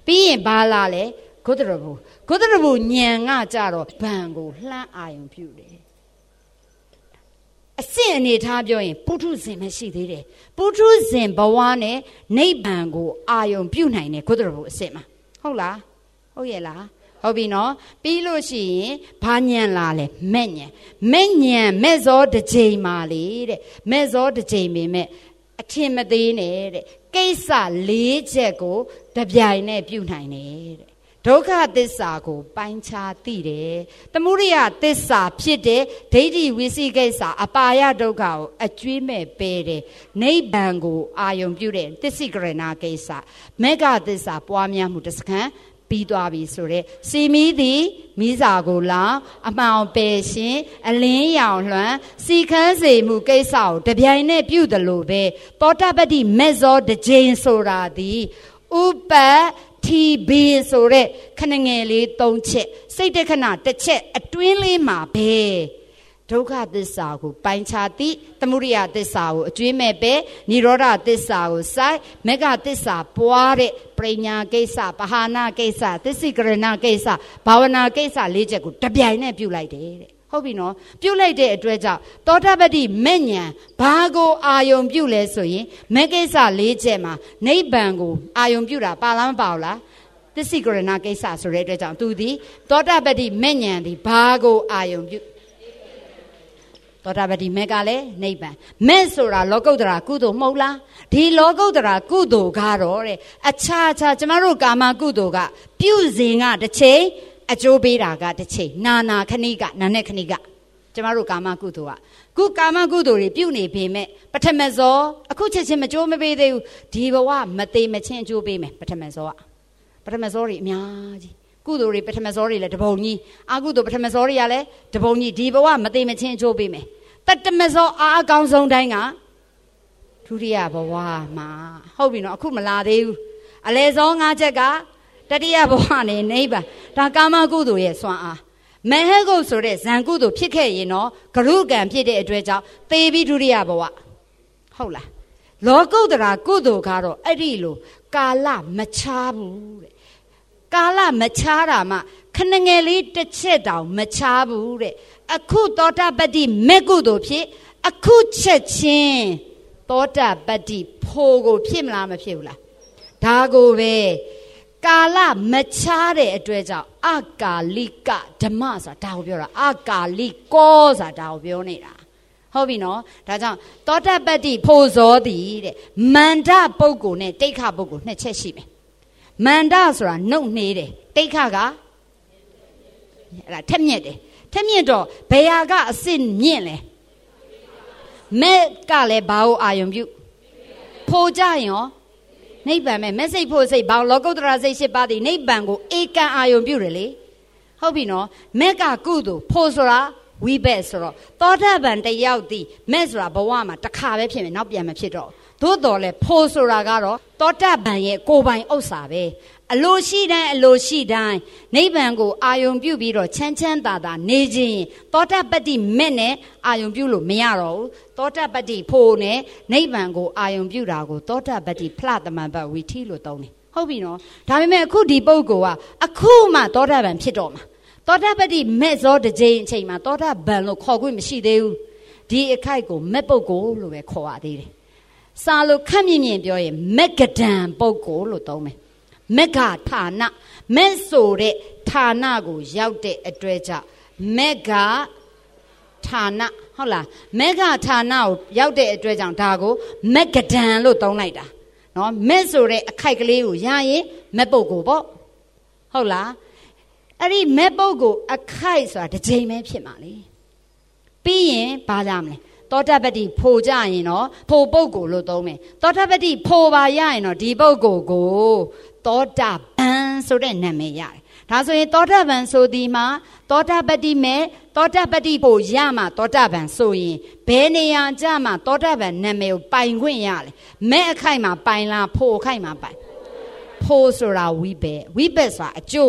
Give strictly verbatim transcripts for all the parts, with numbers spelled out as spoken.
ပြီးရင်ဘာလာလဲဂုတ္တရဘူဂုတ္တရဘူဉာဏ်ကကြတော့ဘံကိုလှမ်းအာယုံပြုတယ်အစစ်အနေထားပြောရင်ပုထုဇဉ်မရှိသေးတယ်ပုထုဇဉ်ဘဝနဲ့နိဗ္ဗာန်ကိုအာယုံပြုနိုင်တယ်ဂုတ္တရဘူအစစ်မှာဟုတ်လားဟုတ်ရဲ့လားဟုတ်ပြီနော်ပြီးလို့ရှိရင်ဘာညံလာလဲမဲ့ညံမဲ့ညံမဲ့ဇောတစ်ချိန်ပါလေတဲ့မဲ့ဇောတစ်ချိန်ပေမဲ့အထင်မသေးနဲ့တဲ့ကိစ္စလေးချက်ကိုတပြိုင်နဲ့ပြုနိုင်တယ်တဲ့ဒုက္ခသစ္စာကိုပိုင်းခြားသိတယ်သမုဒိယသစ္စာဖြစ်တဲ့ဒိဋ္ဌိဝိသိကိစ္စအပါယဒုက္ခကိုအကျွေးမဲ့ပယ်တယ်နိဗ္ဗာန်ကိုအာယုံပြုတဲ့သစ္စိကရဏကိစ္စမေဃသစ္စာပွားများမှုတစ်စခန်းပြီးသွားပြီဆိုတဲ့စီမီသည်မိစာကိုလောင်အမှောင်ပယ်ရှင်အလင်းရောင်လွှမ်းစီခန်းစေမှုကိစ္စကိုတပြိုင်နဲ့ပြုသလိုပဲသောတပတ္တိမေဇောတစ်ကြိမ်ဆိုတာသည်ဥပတီဘီဆိုတဲ့ခဏငယ်လေးသုံးချက်စိတ်တခဏတစ်ချက်အတွင်းလေးမှာပဲဒုက္ခသစ္စာကိုပိုင်းခြားသိသမုဒိယသစ္စာကိုအကျွေးမဲ့ပဲនិရောဓသစ္စာကိုစိုက်မေဃသစ္စာပွားတဲ့ပရိညာကိစ္စပဟာနာကိစ္စသစ္စိကရဏကိစ္စဘာဝနာကိစ္စလေးချက်ကိုတပြိုင်နဲ့ပြုလိုက်တယ်တဲ့ဟုတ်ပြီနော်ပြုလိုက်တဲ့အတွက်ကြောင့်သောတာပတ္တိမဲ့ဉဏ်ဘာကိုအာယုံပြုလဲဆိုရင်မဲ့ကိစ္စလေးချက်မှာနိဗ္ဗာန်ကိုအာယုံပြုတာပါလားမပါဘူးလားသစ္စိကရဏကိစ္စဆိုတဲ့အတွက်ကြောင့်သူသည်သောတာပတ္တိမဲ့ဉဏ်သည်ဘာကိုအာယုံပြုသောတာပတ္တိမဲ့ကလည်းနိဗ္ဗာန်မဲ့ဆိုတာလောကုတ္တရာကုသိုလ်မဟုတ်လားဒီလောကုတ္တရာကုသိုလ်ကတော့တဲ့အခြားခြားကျမတို့ကာမကုသိုလ်ကပြုစဉ်ကတစ်ချိန်အကျိုးပေးတာကတစ်ချိန်နာနာခဏိကနာနဲ့ခဏိကကျမတို့ကာမကုသိုလ်ကခုကာမကုသိုလ်တွေပြုနေပေမဲ့ပထမဇောအခုချက်ချင်းမကျိုးမပေးသေးဘူးဒီဘဝမသေးမချင်းအကျိုးပေးမယ်ပထမဇောကပထမဇောတွေအများကြီးကုသိုလ်တွေပထမဇောတွေလည်းတပုံကြီးအကုသိုလ်ပထမဇောတွေကလည်းတပုံကြီးဒီဘဝမသေးမချင်းအကျိုးပေးမယ်တတမဇောအားအကောင်းဆုံးတိုင်းကဒုတိယဘဝမှာဟုတ်ပြီနော်အခုမလာသေးဘူးအလေဇောငါးချက်ကတတိယဘဝနဲ့နိဗ္ဗာန်ဒါကာမကုသိုလ်ရဲ့စွမ်းအားမဟေကုတ်ဆိုတဲ့ဇံကုသိုလ်ဖြစ်ခဲ့ရင်တော့ဂရုကံဖြစ်တဲ့အတွက်ကြောင့်သေပြီးဒုတိယဘဝဟုတ်လားလောကုတ္တရာကုသိုလ်ကတော့အဲ့ဒီလိုကာလမချားဘူးတဲ့ကာလမချားတာမှခဏငယ်လေးတစ်ချက်တောင်မချားဘူးတဲ့အခုသောတာပတ္တိမေကုသိုလ်ဖြစ်အခုချက်ချင်းသောတာပတ္တိဖို့ကိုဖြစ်မလားမဖြစ်ဘူးလားဒါကိုပဲကာလမချားတဲ့အတွက်ကြောင့်အကာလိကဓမ္မဆိုတာဒါကိုပြောတာအကာလိကောဆိုတာဒါကိုပြောနေတာဟုတ်ပြီနော်ဒါကြောင့်သောတာပတ္တိဖို့ဇောသည်တဲ့မန္တပုဂ္ဂိုလ်နဲ့တိဋ္ဌပုဂ္ဂိုလ်နှစ်ချက်ရှိမယ်မန္တဆိုတာနှုတ်နှေးတယ်တိဋ္ဌကအဲ့ဒါထက်မြက်တယ်ထက်မြက်တော့ဘယ်ဟာကအစစ်မြင့်လဲမဲ့ကလည်းဘာကိုအာယုံပြုဖို့ကြရင်ရောနိဗ္ဗာန်မဲ့မဲ့စိတ်ဖို့စိတ်ဘာလောကုတ္တရာစိတ်ရှိပါသည်နိဗ္ဗာန်ကိုဧကံအာယုံပြုတယ်လေဟုတ်ပြီနော်မဲ့ကကုသိုလ်ဖို့ဆိုတာဝိဘက်ဆိုတော့သောတာပန်တယောက်တည်မဲ့ဆိုတာဘဝမှာတစ်ခါပဲဖြစ်မယ်နောက်ပြန်မဖြစ်တော့သို့တော်လဲဖို့ဆိုတာကတော့သောတာပန်ရဲ့ကိုယ်ပိုင်ဥစ္စာပဲအလိုရှိတိုင်းအလိုရှိတိုင်းနိဗ္ဗာန်ကိုအာယုံပြုပြီးတော့ချမ်းချမ်းသာသာနေခြင်းသောတာပတ္တိမဲ့နဲ့အာယုံပြုလို့မရတော့ဘူးသောတာပတ္တိဖို့နဲ့နိဗ္ဗာန်ကိုအာယုံပြုတာကိုသောတာပတ္တိဖလတမန်ပတ်ဝီထီလို့သုံးတယ်ဟုတ်ပြီနော်ဒါပေမဲ့အခုဒီပုဂ္ဂိုလ်ကအခုမှသောတာပန်ဖြစ်တော့မှာသောတာပတ္တိမဲ့ဇောတစ်ကြိမ်အချိန်မှာသောတာပန်လို့ခေါ်ခွင့်မရှိသေးဘူးဒီအခိုက်ကိုမဲ့ပုဂ္ဂိုလ်လို့ပဲခေါ်ရသေးတယ်စာလို့ခက်မြင့်မြင့်ပြောရင်မက္ကဒံပုဂ္ဂိုလ်လို့သုံးမယ်မက္ခဌာနမဲ့ဆိုတဲ့ဌာနကိုရောက်တဲ့အတွက်ကြောင့်မက္ခဌာနဟုတ်လားမက္ခဌာနကိုရောက်တဲ့အတွက်ကြောင့်ဒါကိုမက္ကဒံလို့သုံးလိုက်တာနော်မဲ့ဆိုတဲ့အခိုက်ကလေးကိုရရင်မဲ့ပုဂ္ဂိုလ်ပေါ့ဟုတ်လားအဲ့ဒီမဲ့ပုဂ္ဂိုလ်အခိုက်ဆိုတာတစ်ချိန်ပဲဖြစ်မှာလေပြီးရင်ဘာကြမလဲသောတာပတ္တိဖို့ကြရင်တော့ဖို့ပုဂ္ဂိုလ်လို့သုံးမယ်သောတာပတ္တိဖို့ပါရရင်တော့ဒီပုဂ္ဂိုလ်ကိုသောတာပန်ဆိုတဲ့နာမည်ရတယ်ဒါဆိုရင်သောတာပန်ဆိုဒီမှာသောတာပတ္တိမဲ့သောတာပတ္တိဖို့ရမှာသောတာပန်ဆိုရင်ဘယ်နေရာကြမှာသောတာပန်နာမည်ကိုပိုင်ခွင့်ရလဲမဲ့အခိုက်မှာပိုင်လားဖို့အခိုက်မှာပိုင်ဖို့ဆိုတာဝိဘက်ဝိဘက်ဆိုတာအကျိုး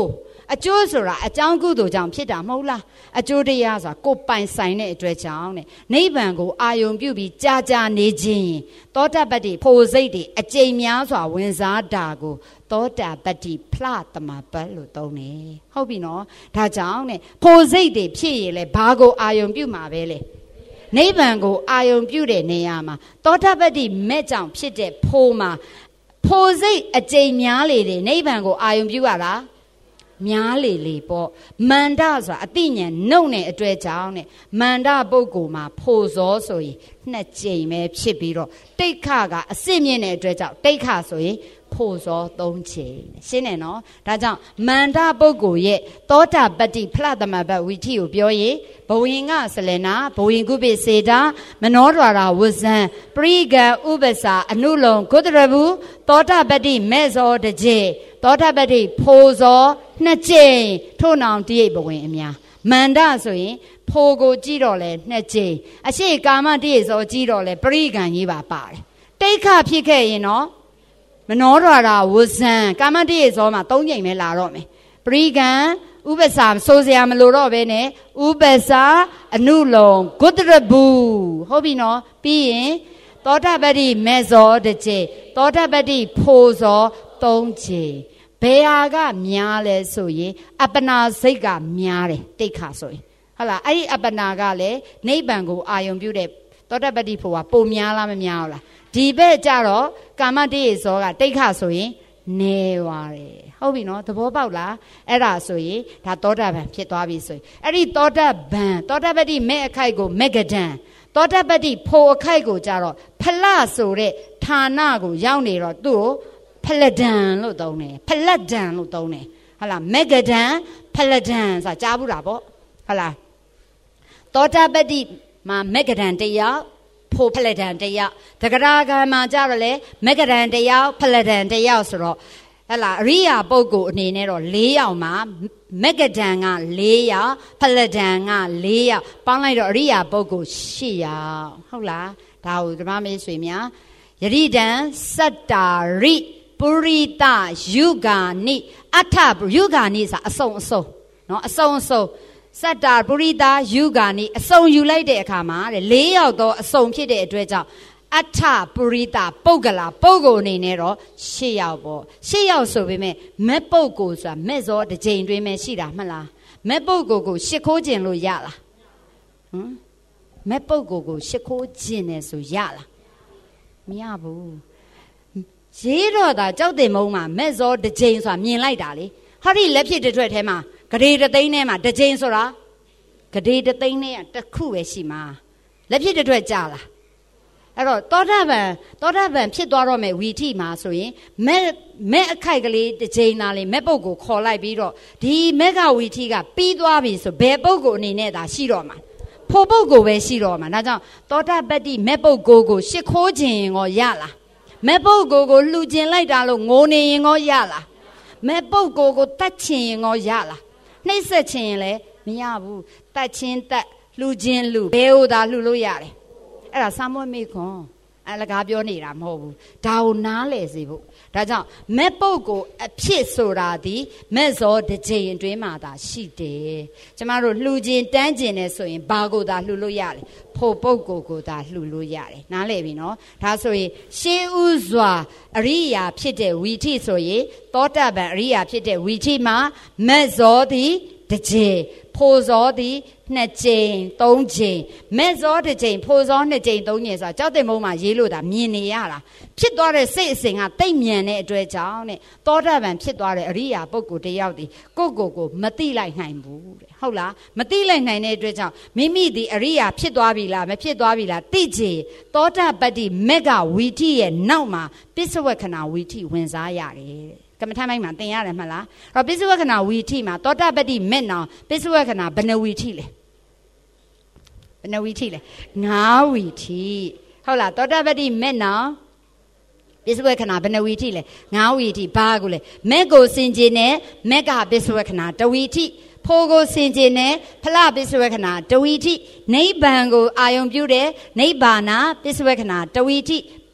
အကျိုးဆိုတာအကြောင်းကုသိုလ်ကြောင့်ဖြစ်တာမဟုတ်လားအကျိုးတရားဆိုတာကိုယ်ပိုင်ဆိုင်တဲ့အတွက်ကြောင့်တဲ့နိဗ္ဗာန်ကိုအာယုံပြုပြီးကြာကြာနေခြင်းသောတာပတ္တိဖို့စိတ်တွေအကျိန်များစွာဝင်စားတာကိုသောတာပတ္တိဖလတမပတ်လို့သုံးတယ်ဟုတ်ပြီနော်ဒါကြောင့်တဲ့ဖို့စိတ်တွေဖြစ်ရင်လေဘာကိုအာယုံပြုမှာပဲလေနိဗ္ဗာန်ကိုအာယုံပြုတဲ့နေရာမှာသောတာပတ္တိမဲ့ကြောင့်ဖြစ်တဲ့ဖို့မှာဖို့စိတ်အကျိန်များလေတယ်နိဗ္ဗာန်ကိုအာယုံပြုရတာများလေလေပေါ့မန္တဆိုတာအတိညာနှုတ်နဲ့အတွေ့အကြောင်းနဲ့မန္တပုဂ္ဂိုလ်မှာဖို့စောဆိုရင်နှစ်ကြိမ်ပဲဖြစ်ပြီးတော့တိတ်ခကအစစ်မြင့်တဲ့အတွက်ကြောင့်တိတ်ခဆိုရင်ဖို့စောသုံးချိန်ရှင်းတယ်နော်ဒါကြောင့်မန္တပုဂ္ဂိုလ်ရဲ့သောတာပတ္တိဖလသမဘတ်ဝိထိကိုပြောရင်ဘဝင်ကဆလနာဘဝင်ကုပိစေတာမနောဒွါရဝဇံပရိကံဥပ္ပစာအနုလုံဂုတရဘူးသောတာပတ္တိမဲ့ဇောတကြေသောတာပတ္တိဖို့ဇောနှစ်ကြိမ်ထို့နောင်တိရိဘဝင်အများမန္တဆိုရင်ဖို့ကိုကြည့်တော့လဲနှစ်ကြိမ်အရှိကာမတိရိဇောကြည့်တော့လဲပရိကံကြီးပါပါတယ်တိတ်ခဖြစ်ခဲ့ရင်နော်မနောဒွါရဝဇံကာမတိရိဇောမှာသုံးကြိမ်ပဲလာတော့မယ်ပရိကံဥပ္ပစာဆိုစရာမလိုတော့ပဲနဲ့ဥပ္ပစာအနုလုံဂုတရဘူးဟုတ်ပြီနော်ပြီးရင်သောတာပတ္တိမေဇောတစ်ကြိမ်သောတာပတ္တိဖို့ဇောသုံးကြိမ်ဘယ်ဟာကများလဲဆိုရင်အပနာစိတ်ကများတယ်တိတ်ခါဆိုရင်ဟုတ်လားအဲ့ဒီအပနာကလည်းနိဗ္ဗာန်ကိုအာယုံပြုတဲ့သောတာပတ္တိဖို့ကပုံများလားမများဘူးလားဒီဘက်ကျတော့ကာမတိရိဇောကတိတ်ခါဆိုရင်နေပါတယ်ဟုတ်ပြီနော်သဘောပေါက်လားအဲ့ဒါဆိုရင်ဒါသောတာပန်ဖြစ်သွားပြီဆိုရင်အဲ့ဒီသောတာပန်သောတာပတ္တိမဲ့အခိုက်ကိုမေဂဒံသောတာပတ္တိဖို့အခိုက်ကိုကြတော့ဖလဆိုတဲ့ဌာနကိုရောက်နေတော့သူ့ကိုဖလဒံလို့သုံးတယ်ဖလဒံလို့သုံးတယ်ဟုတ်လားမေဂဒံဖလဒံဆိုတာကြားဘူးလားပေါ့ဟုတ်လားသောတာပတ္တိမှာမေဂဒံတရားဖို့ဖလဒံတရားတဂရဂံမှာကြတော့လေမေဂဒံတရားဖလဒံတရားဆိုတော့ဟဲ့လားအရိယာပုဂ္ဂိုလ်အနေနဲ့တော့၄ယောက်မှာမေဂဒံက၄ယောက်ဖလဒံက၄ယောက်ပေါင်းလိုက်တော့အရိယာပုဂ္ဂိုလ်၈ယောက်ဟုတ်လားဒါကိုဓမ္မမေဆွေများယရိဒံစတ္တာရိပုရိတယုဂာနိအထယုဂာနိဆိုအစုံအစုံเนาะအစုံအစုံစတ္တာပုရိတယုဂာနိအစုံယူလိုက်တဲ့အခါမှာတဲ့၄ယောက်တော့အစုံဖြစ်တဲ့အတွက်ကြောင့်အထပုရိတပုဂ္ဂလာပုဂ္ဂိုလ်အနေနဲ့တော့၈ယောက်ပေါ့၈ယောက်ဆိုပေမဲ့မဲ့ပုဂ္ဂိုလ်ဆိုတာမဲ့ဇောတစ်ကြိမ်တွင်ပဲရှိတာမှတ်လားမဲ့ပုဂ္ဂိုလ်ကိုရှ िख ိုးခြင်းလို့ရလားဟမ်မဲ့ပုဂ္ဂိုလ်ကိုရှ िख ိုးခြင်းနဲ့ဆိုရလားမရဘူးရေးတော့တာကြောက်တင်မုံမှာမဲ့ဇောတစ်ကြိမ်ဆိုတာမြင်လိုက်တာလေဟာဒီလက်ဖြစ်တစ်ထွက်ထဲမှာဂရေတသိန်းထဲမှာတစ်ကြိမ်ဆိုတာဂရေတသိန်းနဲ့တစ်ခုပဲရှိမှာလက်ဖြစ်တစ်ထွက်ကြလားအဲ့တော့သောတာပန်သောတာပန်ဖြစ်သွားတော့မယ်ဝီထိမှာဆိုရင်မဲ့မဲ့အခိုက်ကလေးတစ်ချိန်သားလေးမဲ့ပုဂ္ဂိုလ်ခေါ်လိုက်ပြီးတော့ဒီမဲ့ကဝီထိကပြီးသွားပြီဆိုဘယ်ပုဂ္ဂိုလ်အနေနဲ့သာရှိတော့မှာဖို့ပုဂ္ဂိုလ်ပဲရှိတော့မှာဒါကြောင့်သောတာပတ္တိမဲ့ပုဂ္ဂိုလ်ကိုရှ िख ိုးခြင်းရောရလားမဲ့ပုဂ္ဂိုလ်ကိုလှူခြင်းလိုက်တာလို့ငိုနေရင်ရောရလားမဲ့ပုဂ္ဂိုလ်ကိုတတ်ခြင်းရောရလားနှိမ့်ဆက်ခြင်းရင်လည်းမရဘူးတတ်ခြင်းတတ်လှူခြင်းလှူဘယ်ဟိုသာလှူလို့ရတယ်အဲ့ဒါစာမွေးမိခွန်အလကားပြောနေတာမဟုတ်ဘူးဒါကိုနားလည်စေဖို့ဒါကြောင့်မဲ့ပုဂ္ဂိုလ်အဖြစ်ဆိုတာဒီမဲ့ဇောတစ်ချိန်အတွင်းမှာသာရှိတယ်ကျမတို့လှူခြင်းတန်းခြင်းနဲ့ဆိုရင်ဘာကိုသာလှူလို့ရတယ်ဖို့ပုဂ္ဂိုလ်ကိုသာလှူလို့ရတယ်နားလည်ပြီနော်ဒါဆိုရင်ရှေးဥစွာအရိယာဖြစ်တဲ့ဝီထိဆိုရင်သောတာပန်အရိယာဖြစ်တဲ့ဝီထိမှာမဲ့ဇောသည်တစ်ချိန်ဖို့ဇောသည်နှစ်ကြိမ်သုံးကြိမ်မဲ့ဇောတစ်ကြိမ်ဖို့ဇောနှစ်ကြိမ်သုံးကြိမ်ဆိုတာကြောက်တဲ့မုံမှာရေးလို့တာမြင်နေရတာဖြစ်သွားတဲ့စိတ်အစဉ်ကတိတ်မြန်တဲ့အတွက်ကြောင့်တဲ့သောတာပန်ဖြစ်သွားတဲ့အရိယာပုဂ္ဂိုလ်တယောက်ဒီကိုယ့်ကိုယ်ကိုမသိလိုက်နိုင်ဘူးတဲ့ဟုတ်လားမသိလိုက်နိုင်တဲ့အတွက်ကြောင့်မိမိဒီအရိယာဖြစ်သွားပြီလားမဖြစ်သွားပြီလားသိချင်သောတာပတ္တိမေဃဝီထိရဲ့နောက်မှာပစ္စဝက္ခဏဝီထိဝင်စားရတယ်တဲ့ကမ္မထမ်းပိုင်းမှာသင်ရတယ်မဟုတ်လားအဲ့တော့ပစ္စဝက္ခဏဝီထိမှာသောတာပတ္တိမေနောင်ပစ္စဝက္ခဏဘယ်နှဝီထိလဲဘယ်နှဝီထိလဲငါးဝီထိဟုတ်လားသောတာပတ္တိမေနောင်ပစ္စဝက္ခဏဘယ်နှဝီထိလဲငါးဝီထိဘာကိုလဲမေကိုစင်ကျင်နဲ့မေကပစ္စဝက္ခဏတဝီထိဖို့ကိုစင်ကျင်နဲ့ဖလပစ္စဝက္ခဏတဝီထိနိဗ္ဗာန်ကိုအာယုံပြုတဲ့နိဗ္ဗာနပစ္စဝက္ခဏတဝီထိ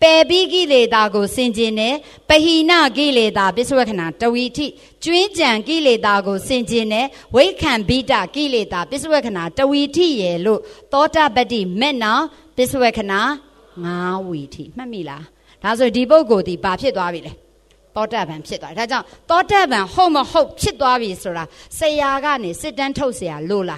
Baby Gileda Sinjine, Bahina Gileda, Biswakana, Tawiti, Juinjan Gileda Sinjine, we can beat a Gileda, Biswakana, Tawiti yellow, Tota Badi Mena, Biswakana, Ma witty, Mamila. That's a debogo di Bapidavile. Tota and Pita. Tota and Homo Hope Chitwavi Sura, Sayagani, sit and tosia, Lula.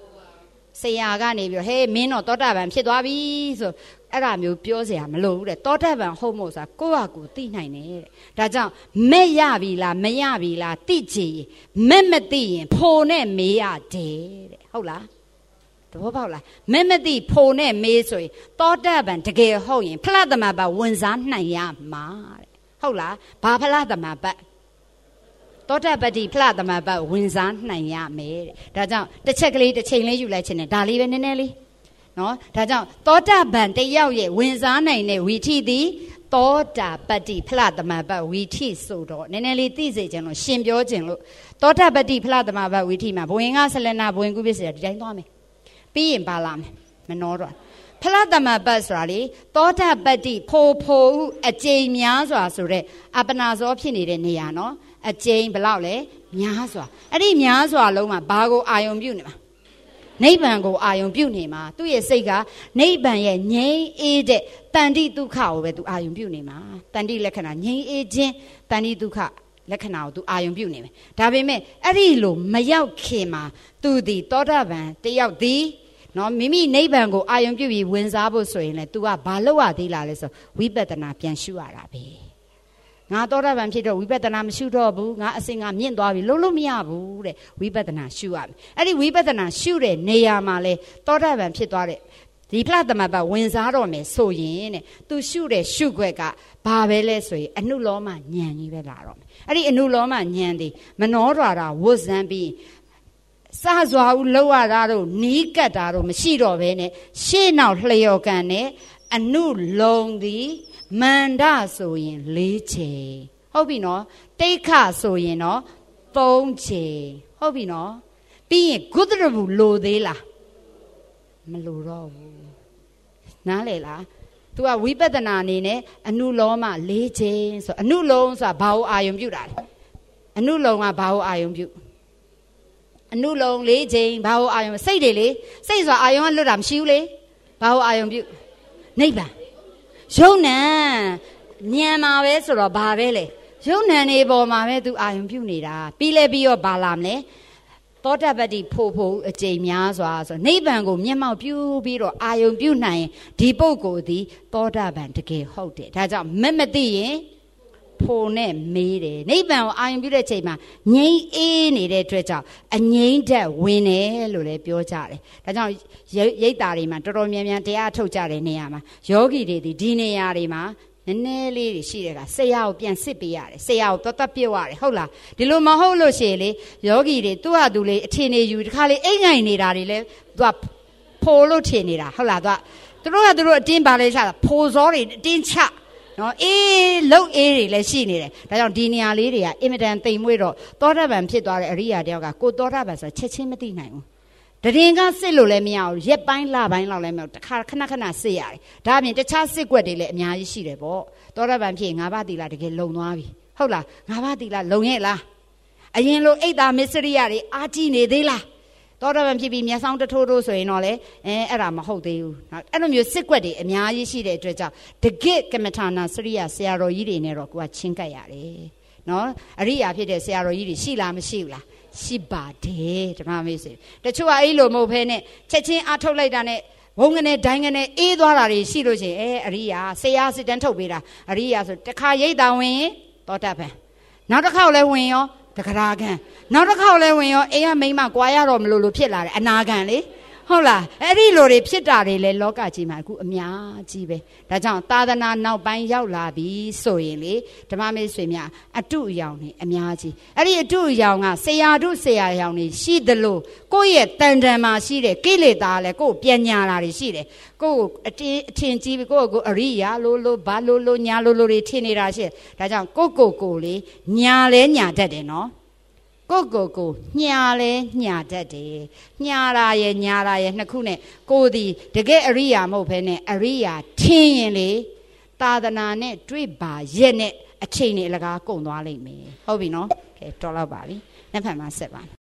Sayagani, hey, Mino, Tota and Chitwavi, so. Era mio piose am low, the daughter van homosa, goago, dinine. Dajan, Mayavila, Mayavila, Tiji, Memedi, Pone, Mea de. Hola. The Hola. Memedi, Pone, Mesoi, daughter van to get hoeing, Pladamaba, Winzan, Naya, Ma. Hola, Papaladamaba. Daughter Badi Pladamaba, Winzan, Naya, me. Dajan, the checkly, the chain you let in a Dali and Nelly. No, Tajan, Tota Ban, the Yawe, Winzana in a witty thee, Tota Badi Platamaba, witty sodo, Nenelli Tizan, Shimbio Genlo, Tota Badi Platamaba, witty ma, Boinga Selena, Boingubis, Jantome. Be in Balam, Menora. Paladama Basrali, Tota Badi, Po Po, a Jane Miazwa Sure, Abanazo Pinid in Niano, a Jane Balaule, Miazwa, a Miazwa Loma, Bago Ion Bunima. Neighbor go iron bunima, do ye sega, neighbor ye, nay, ede, Tandi duca over to iron bunima, Tandi lecana, nay, ede, Tandi duca, lecana to iron bunima. Davime, Arilo, Mayau Kema, do the daughter van, they out thee, no, Mimi neighbor go iron beauty wins abo so in it to a baloa de la leso, we better not be sure Arabi. Not daughter van Peter, we better not shoot or boo, not a sing a mean dog, Lolo miabu, we better not shoot up. Any we better not shoot it, Nea Male, daughter van Peter. The platinum about wins out on me, so yin, to shoot a sugar, Babele, a new loma, Nyanny Velarum. Any a new loma, Nyandy, Menorara, was then be Sazwa, Loarado, Nikataro, Machiro Vene, she now Leocane, a new long the. Manda so in leche. Hobino, take us so in no, bonche. Hobino, being good low de la. Maluro. Nalela. To a weeper than Anine, a new loma, leche. So a new loans are bow I am you. A new loan are bow I am you. A new loan, leche, bow I am say daily. Says I am Ludam Shule. Bow I am you. Neighbor. Jona, Niama Vesor Bavele, Jona Nebo Mame to I am Punida, Pilebio Balamne, Potabadi Popo, a Jamias was a neighbor, Yama Pu Biro, I am Punai, Dibogo di, Potaban to get hoted. That's a Memedi, Pone made it. Neighbor, I am Bulletema, Nay any treasure, and nay that winne, Lule Piotari. That's how Yetarima, Toromian Teatro Jari Neama, Yogi did the Dinearima, and Nelly, she say out Pian Sipiari, say out Totapiari, Hola, the Luma Holo Shele, Yogi de Tuadule, Tine, you call it Anga Nidari, Dwap Polo Tinida, Hola, the road the road Dimbalis, Posori, Dincha. No, eh, low airy, let's see it. I don't dinia lydia, imitant thing widow, daughter and pit or a ria dioga, good daughter as a chechimati. The ringa sillu let me out, yet bind la bind la lemon, the car canacana say I. Damn it, the chassis quetti let me out, see the ball. Daughter and ping, Avadilla to get low novi. Hola, Avadilla, lonella. A yellow eight a misery, artine de la. Daughter and P B, me sound the total so in all, eh, and hold you. I don't use secret, and ya see the treasure. The gate Kamatana, Syria, Sierra Yidi, Nero, what chinkayari. No, a ria pit, Sierra Yidi, Sheila, Mishila, Shiba, de, the mammy say. The two are ilo mopene, Chetin, Atolate, Wongane, Dangane, Edwari, Shiloji, eh, Aria, say accidental bida, Aria, the Kaye down, daughter. Not a cow win, the Karagan. Not a cow when your air may my guayaro lulu pillar and nagani. Hola, Eddie Lori Pitari, Locachi, my good mia, Jibe. The John Tadana now buying yao labi, so inly, the mammy swimia, a two yawny, a miaji. Eddie two young, say I do say I yawny, she the low, go yet, tendema, she the killy dale, go pianara, she the go a tin jibi go go aria, lolo, balolo, nyalolo, tinira, the John go go goli, nyale, nya dead, no. Go go go, nyale, nya daddy, nyara ye, nyara ye, nakune, go the, the get area mopene, area, tinly, သာသနာနဲ့တွေ့ပါရဲ့နဲ့အချိန်နဲ့အလကားကုန်သွားလိမ့်မယ်ဟုတ်ပြီနော်ကဲတော်တော့ပါပြီနှစ်ဖက်မှာဆက်ပါ